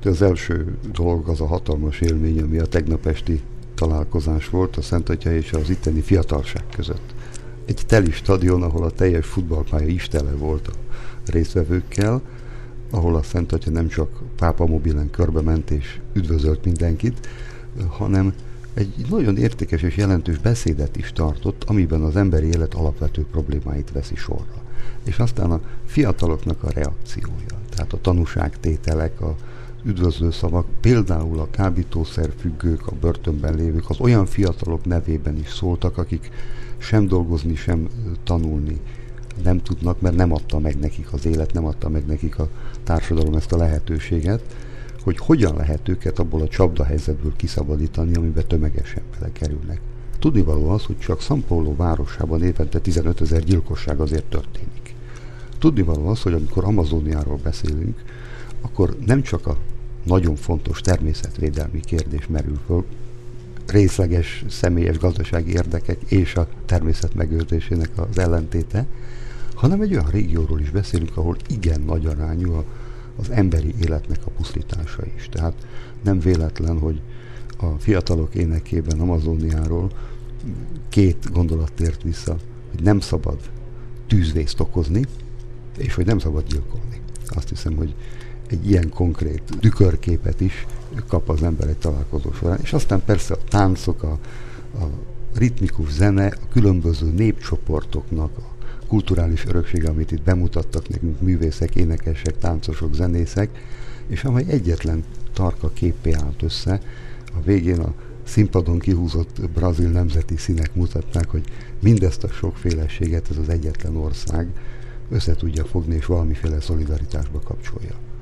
Az első dolog az a hatalmas élmény, ami a tegnap esti találkozás volt a Szenthatya és az itteni fiatalság között. Egy teli stadion, ahol a teljes futballpálya is tele volt a résztvevőkkel, ahol a Szenthatya nem csak pápa mobilen körbe ment és üdvözölt mindenkit, hanem egy nagyon értékes és jelentős beszédet is tartott, amiben az emberi élet alapvető problémáit veszi sorra. És aztán a fiataloknak a reakciója, tehát a tanúságtételek, a üdvözlő szavak, például a kábítószerfüggők, a börtönben lévők, az olyan fiatalok nevében is szóltak, akik sem dolgozni, sem tanulni nem tudnak, mert nem adta meg nekik az élet, nem adta meg nekik a társadalom ezt a lehetőséget, hogy hogyan lehet őket abból a csapdahelyzetből kiszabadítani, amiben tömegesen belekerülnek. Tudnivaló az, hogy csak São Paulo városában évente 15 000 gyilkosság azért történik. Tudnivaló az, hogy amikor Amazóniáról beszélünk, akkor nem csak a nagyon fontos természetvédelmi kérdés merül föl, részleges, személyes gazdasági érdekek és a természet megőrzésének az ellentéte, hanem egy olyan régióról is beszélünk, ahol igen nagy arányú az emberi életnek a pusztítása is. Tehát nem véletlen, hogy a fiatalok énekében Amazóniáról 2 gondolat tért vissza, hogy nem szabad tűzvészt okozni, és hogy nem szabad gyilkolni. Azt hiszem, hogy egy ilyen konkrét tükörképet is kap az ember egy találkozó során. És aztán persze a táncok, a ritmikus zene, a különböző népcsoportoknak a kulturális öröksége, amit itt bemutattak nekünk művészek, énekesek, táncosok, zenészek, és amely egyetlen tarka képpé állt össze. A végén a színpadon kihúzott brazil nemzeti színek mutatták, hogy mindezt a sokféleséget ez az egyetlen ország össze tudja fogni, és valamiféle szolidaritásba kapcsolja.